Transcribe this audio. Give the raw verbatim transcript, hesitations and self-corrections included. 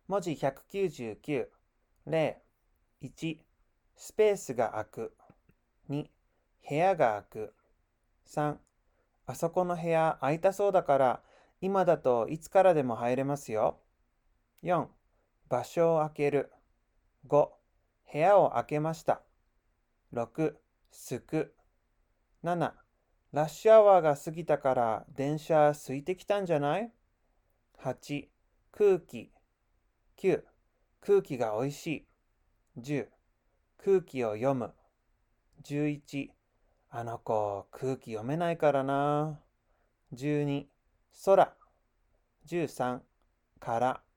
文字ひゃくきゅうじゅうきゅう。例。いち、スペースが空く。に、部屋が空く。さん、あそこの部屋空いたそうだから、今だといつからでも入れますよ。よん、場所を空ける。ご、部屋を空けました。ろく、すく。なな、ラッシュアワーが過ぎたから電車空いてきたんじゃない？はち、空気。きゅう、空気がおいしい。じゅう、空気を読む。じゅういち、あの子空気読めないからな。じゅうに、空。じゅうさん、から。